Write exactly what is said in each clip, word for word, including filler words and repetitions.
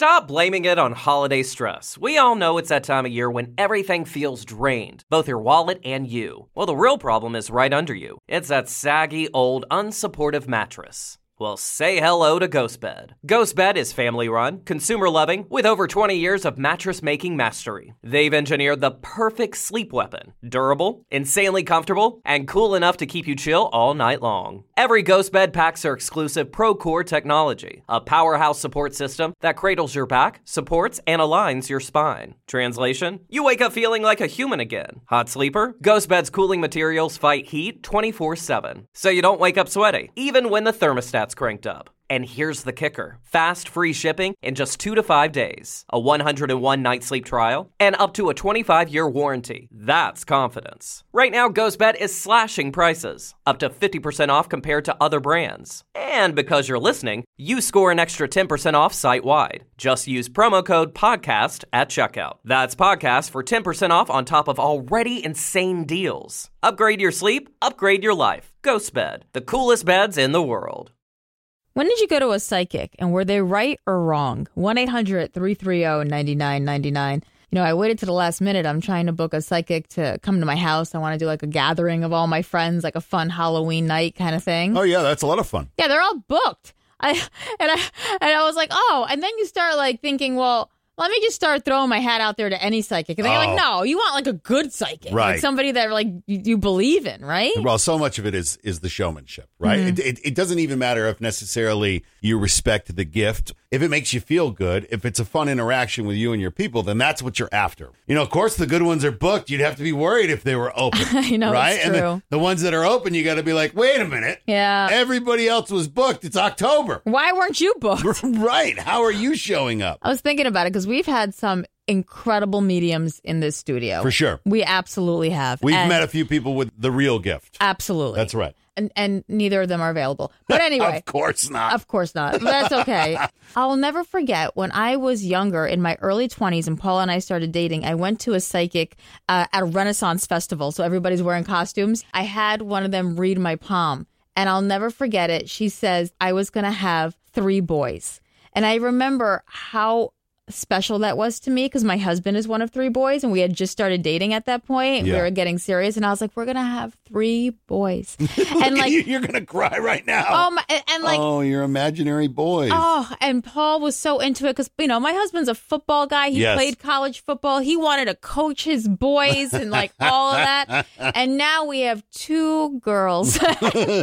Stop blaming it on holiday stress. We all know it's that time of year when everything feels drained, both your wallet and you. Well, the real problem is right under you. It's that saggy, old, unsupportive mattress. Well, say hello to GhostBed. GhostBed is family-run, consumer-loving, with over twenty years of mattress-making mastery. They've engineered the perfect sleep weapon. Durable, insanely comfortable, and cool enough to keep you chill all night long. Every GhostBed packs their exclusive ProCore technology, a powerhouse support system that cradles your back, supports, and aligns your spine. Translation? You wake up feeling like a human again. Hot sleeper? GhostBed's cooling materials fight heat twenty-four seven, so you don't wake up sweaty, even when the thermostat's cranked up. And here's the kicker. Fast, free shipping in just two to five days. A one hundred one night sleep trial, and up to a twenty-five year warranty. That's confidence. Right now, GhostBed is slashing prices. Up to fifty percent off compared to other brands. And because you're listening, you score an extra ten percent off site-wide. Just use promo code PODCAST at checkout. That's PODCAST for ten percent off on top of already insane deals. Upgrade your sleep, upgrade your life. GhostBed, the coolest beds in the world. When did you go to a psychic, and were they right or wrong? one eight hundred three three zero nine nine nine nine. You know, I waited to the last minute. I'm trying to book a psychic to come to my house. I want to do like a gathering of all my friends, like a fun Halloween night kind of thing. Oh, yeah, that's a lot of fun. Yeah, they're all booked. I and I and I was like, oh, and then you start like thinking, well, let me just start throwing my hat out there to any psychic. And they're oh. like, no, you want like a good psychic. Right. Like somebody that like you, you believe in, right? Well, so much of it is is the showmanship, right? Mm-hmm. It, it, it doesn't even matter if necessarily you respect the gift. If it makes you feel good, if it's a fun interaction with you and your people, then that's what you're after. You know, of course, the good ones are booked. You'd have to be worried if they were open. I know, right? it's And true. the, the ones that are open, you got to be like, wait a minute. Yeah. Everybody else was booked. It's October. Why weren't you booked? Right. How are you showing up? I was thinking about it because we've had some incredible mediums in this studio. For sure. We absolutely have. We've and met a few people with the real gift. Absolutely. That's right. And and neither of them are available. But anyway. Of course not. Of course not. But that's okay. I'll never forget when I was younger, in my early twenties, and Paul and I started dating, I went to a psychic uh, at a Renaissance festival. So everybody's wearing costumes. I had one of them read my palm. And I'll never forget it. She says I was going to have three boys. And I remember how special that was to me because my husband is one of three boys and we had just started dating at that point. Yeah. We were getting serious and I was like, we're going to have three boys. And like, you, you're going to cry right now. Oh, my, and, and like, oh, your imaginary boys. Oh, and Paul was so into it because, you know, my husband's a football guy. He yes. played college football. He wanted to coach his boys and like all of that. And now we have two girls. And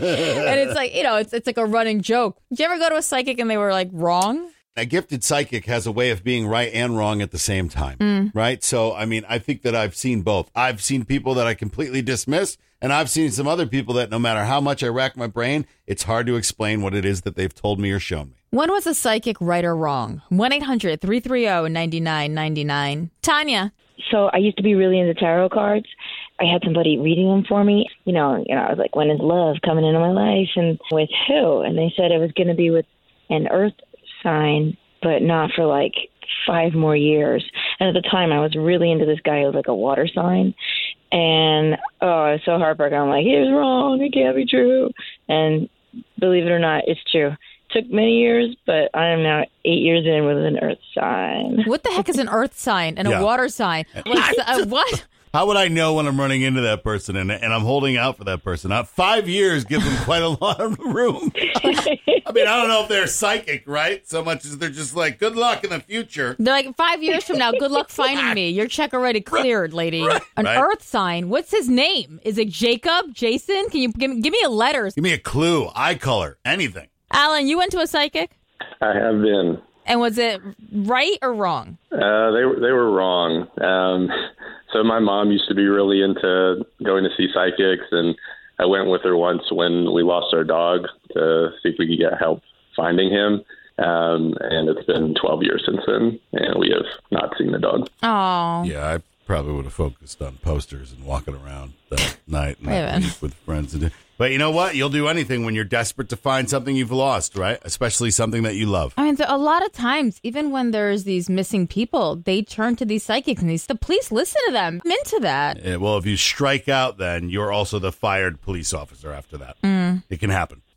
it's like, you know, it's, it's like a running joke. Did you ever go to a psychic and they were like wrong? A gifted psychic has a way of being right and wrong at the same time, mm. right? So, I mean, I think that I've seen both. I've seen people that I completely dismiss, and I've seen some other people that no matter how much I rack my brain, it's hard to explain what it is that they've told me or shown me. When was a psychic right or wrong? one eight hundred three three zero nine nine nine nine. Tanya. So I used to be really into tarot cards. I had somebody reading them for me. You know, you know, I was like, when is love coming into my life? And with who? And they said it was going to be with an earth sign, but not for like five more years. And at the time, I was really into this guy who was like a water sign. And oh, it was so heartbroken. I'm like, he was wrong. It can't be true. And believe it or not, it's true. Took many years, but I am now eight years in with an earth sign. What the heck is an earth sign and yeah. a water sign? What's, uh, what? How would I know when I'm running into that person and, and I'm holding out for that person? Now, five years gives them quite a lot of room. I mean, I don't know if they're psychic, right? So much as they're just like, good luck in the future. They're like, five years from now, good luck finding me. Your check already cleared, lady. Right. An Right. earth sign. What's his name? Is it Jacob? Jason? Can you give me, give me a letter? Give me a clue, eye color, anything. Alan, you went to a psychic? I have been. And was it right or wrong? Uh, they were they were wrong. Um, so my mom used to be really into going to see psychics, and I went with her once when we lost our dog to see if we could get help finding him. Um, and it's been twelve years since then, and we have not seen the dog. Oh. Yeah, I probably would have focused on posters and walking around that night and Wait a that week with friends. And But you know what? You'll do anything when you're desperate to find something you've lost, right? Especially something that you love. I mean, a lot of times, even when there's these missing people, they turn to these psychics and these, the police listen to them. I'm into that. Yeah, well, if you strike out, then you're also the fired police officer after that. Mm. It can happen.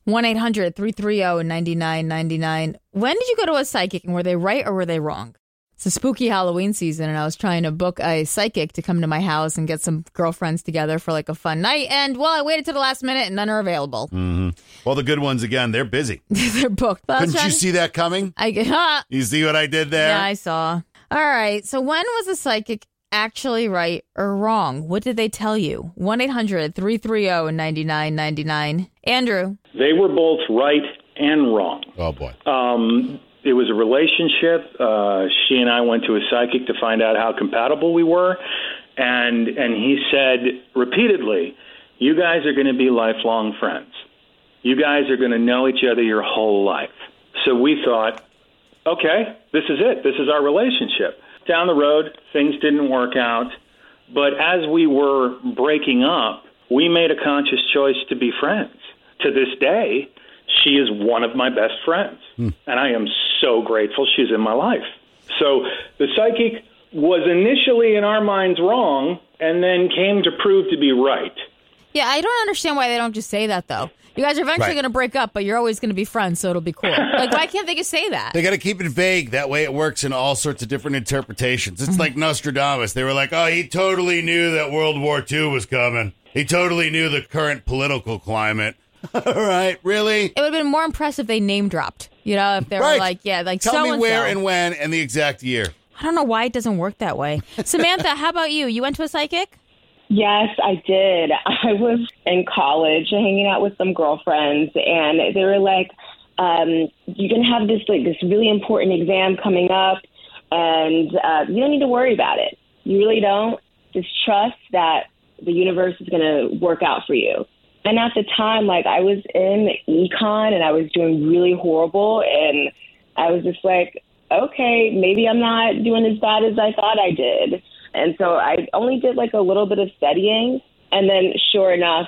one eight hundred three three zero nine nine nine nine. When did you go to a psychic, and were they right or were they wrong? It's a spooky Halloween season, and I was trying to book a psychic to come to my house and get some girlfriends together for like a fun night. And, well, I waited to the last minute, and none are available. Mm-hmm. Well, the good ones, again, they're busy. They're booked. But Couldn't you to... see that coming? I huh? You see what I did there? Yeah, I saw. All right. So when was a psychic actually right or wrong? What did they tell you? one eight hundred three three zero nine nine nine nine. Andrew. They were both right and wrong. Oh, boy. Um, it was a relationship. Uh, she and I went to a psychic to find out how compatible we were. And, and he said repeatedly, you guys are going to be lifelong friends. You guys are going to know each other your whole life. So we thought, okay, this is it. This is our relationship. Down the road, things didn't work out. But as we were breaking up, we made a conscious choice to be friends. To this day, she is one of my best friends. Hmm. And I am so grateful she's in my life. So the psychic was initially in our minds wrong and then came to prove to be right. Yeah, I don't understand why they don't just say that, though. You guys are eventually Right. going to break up, but you're always going to be friends, so it'll be cool. Like, why can't they just say that? They got to keep it vague. That way it works in all sorts of different interpretations. It's like Nostradamus. They were like, oh, he totally knew that World War Two was coming. He totally knew the current political climate. All right, really? It would have been more impressive if they name dropped. You know, if they were Right. like, yeah, like Tell so me and where so. and when and the exact year. I don't know why it doesn't work that way. Samantha, how about you? You went to a psychic? Yes, I did. I was in college hanging out with some girlfriends, and they were like, um, you're going to have this like this really important exam coming up, and uh, you don't need to worry about it. You really don't. Just trust that the universe is going to work out for you. And at the time, like, I was in econ, and I was doing really horrible, and I was just like, okay, maybe I'm not doing as bad as I thought I did. And so I only did like a little bit of studying. And then sure enough,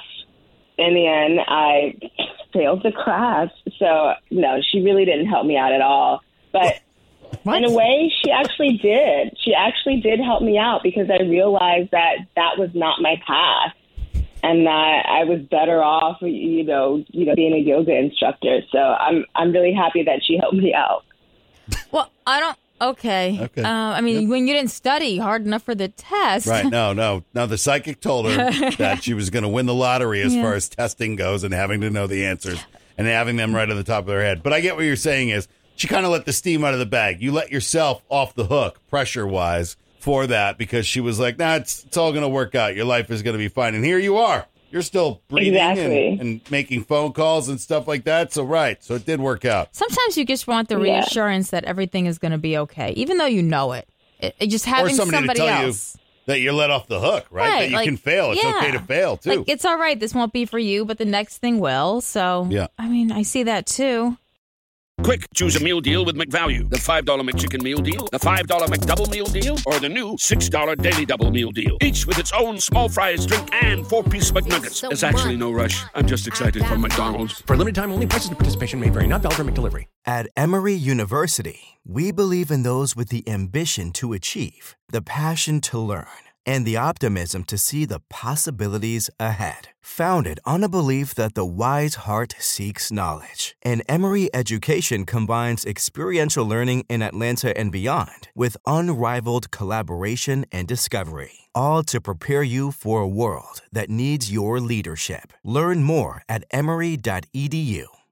in the end, I failed the class. So no, she really didn't help me out at all. But What? in a way, she actually did. She actually did help me out because I realized that that was not my path and that I was better off, you know, you know, being a yoga instructor. So I'm I'm really happy that she helped me out. Well, I don't. Okay. Okay. Uh, I mean, Yep. when you didn't study hard enough for the test. Right. No, no. Now, the psychic told her that she was going to win the lottery as Yeah. far as testing goes and having to know the answers and having them right on the top of their head. But I get what you're saying is she kind of let the steam out of the bag. You let yourself off the hook pressure-wise for that because she was like, nah, it's, it's all going to work out. Your life is going to be fine. And here you are. You're still breathing Exactly. and, and making phone calls and stuff like that. So, right. So it did work out. Sometimes you just want the Yeah. reassurance that everything is going to be okay, even though you know it. It, it just having or somebody, somebody to tell else. you that you're let off the hook, right? Right, That you like, can fail. It's yeah. okay to fail, too. Like, it's all right. This won't be for you, but the next thing will. So, Yeah. I mean, I see that too. Quick, choose a meal deal with McValue. The five dollar McChicken meal deal, the five dollar McDouble meal deal, or the new six dollar Daily Double meal deal. Each with its own small fries, drink, and four-piece McNuggets. There's actually no rush. I'm just excited for McDonald's. For a limited time only, prices and participation may vary. Not valid for McDelivery. At Emory University, we believe in those with the ambition to achieve, the passion to learn, and the optimism to see the possibilities ahead. Founded on a belief that the wise heart seeks knowledge, and Emory education combines experiential learning in Atlanta and beyond with unrivaled collaboration and discovery, all to prepare you for a world that needs your leadership. Learn more at emory dot e d u.